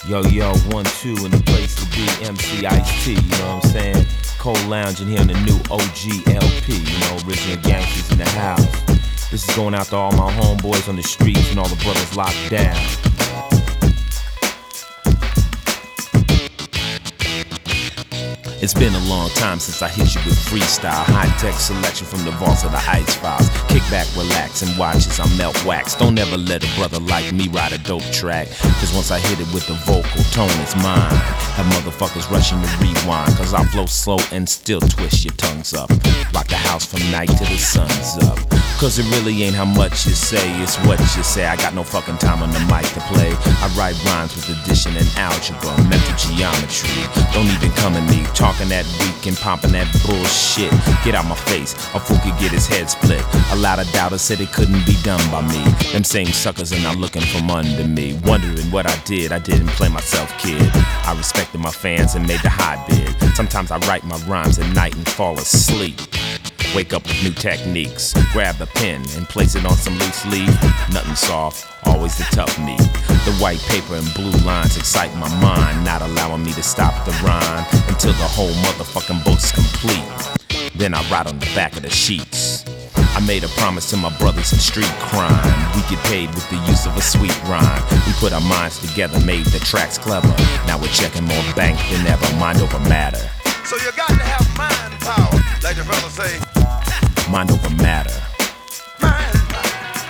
Yo, 1-2 in the place to be, MC Ice-T, you know what I'm saying? Cold lounging here in the new OG LP, you know, original gangsters in the house. This is going out to all my homeboys on the streets and all the brothers locked down. It's been a long time since I hit you with freestyle, high-tech selection from the vaults of the Ice Files. Kick back, relax, and watch as I melt wax. Don't ever let a brother like me ride a dope track, cause once I hit it with the vocal tone, it's mine. Have motherfuckers rushing to rewind, cause I flow slow and still twist your tongues up. Rock the house from night till the sun's up. Cause it really ain't how much you say, it's what you say. I got no fucking time on the mic to play. I write rhymes with addition and algebra, mental geometry. Don't even come at me talking that weak and pumping that bullshit. Get out my face, a fool could get his head split. A lot of doubters said it couldn't be done by me. Them same suckers are now looking from under me, wondering what I didn't play myself, kid. I respected my fans and made the high bid. Sometimes I write my rhymes at night and fall asleep. Wake up with new techniques, grab a pen and place it on some loose leaf. Nothing soft, always the tough meat. The white paper and blue lines excite my mind, not allowing me to stop the rhyme until the whole motherfucking book's complete. Then I write on the back of the sheets. I made a promise to my brothers in street crime. We get paid with the use of a sweet rhyme. We put our minds together, made the tracks clever. Now we're checking more bank than ever, mind over matter. So you got to have mind power, like the fellas say. Mind over matter. Mind power.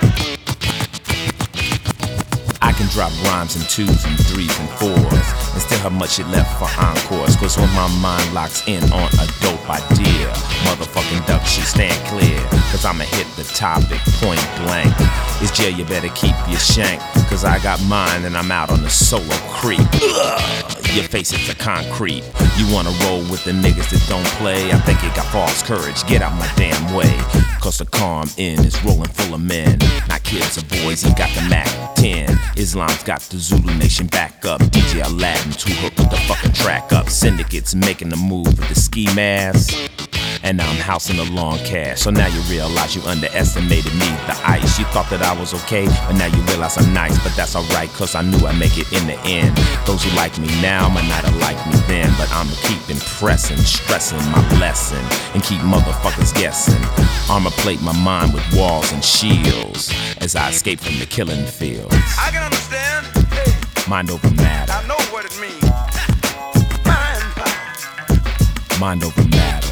I can drop rhymes in 2s and 3s and 4s and still have much shit left for encores. Cause when my mind locks in on a dope idea, motherfucking duck shit stand clear. Cause I'ma hit the topic point blank. It's jail, you better keep your shank. Cause I got mine and I'm out on the solo creep. Your face is the concrete. You wanna roll with the niggas that don't play? I think you got false courage, get out my damn way. Cause the calm in is rolling full of men. Not kids or boys, he got the Mac 10. Islam's got the Zulu Nation back up. DJ Aladdin's who hooked the fucking track up. Syndicates making the move with the ski mask. And now I'm housing the long cash. So now you realize you underestimated me, the ice. You thought that I was okay, but now you realize I'm nice. But that's alright, cause I knew I'd make it in the end. Those who like me now might not have liked me then, but I'ma keep impressing, stressing my lesson, and keep motherfuckers guessing. Armor plate my mind with walls and shields as I escape from the killing fields. I can understand. Hey, Mind over matter. I know what it means. Mind power. Mind over matter.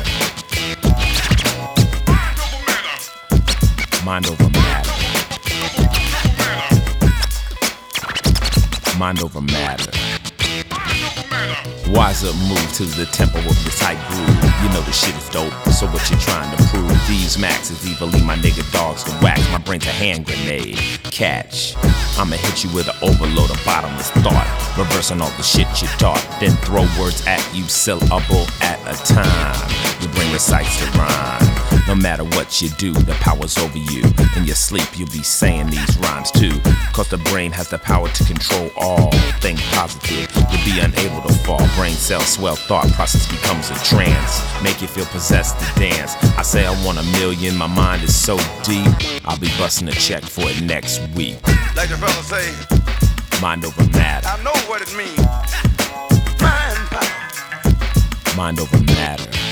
Mind over matter. Mind over matter. Wise up, move to the tempo of the tight groove. You know the shit is dope, so what you trying to prove? These maxes either leave my nigga dogs to wax. My brain's a hand grenade. Catch. I'ma hit you with an overload of bottomless thought, reversing all the shit you taught, then throw words at you syllable at a time. You bring recites to rhyme. No matter what you do, the power's over you. In your sleep, you'll be saying these rhymes too. Cause the brain has the power to control all. Think positive, you'll be unable to fall. Brain cells swell, thought process becomes a trance. Make you feel possessed to dance. I say I want $1 million, my mind is so deep. I'll be busting a check for it next week. Like the fellas say. Mind over matter. I know what it means. Mind power. Mind over matter.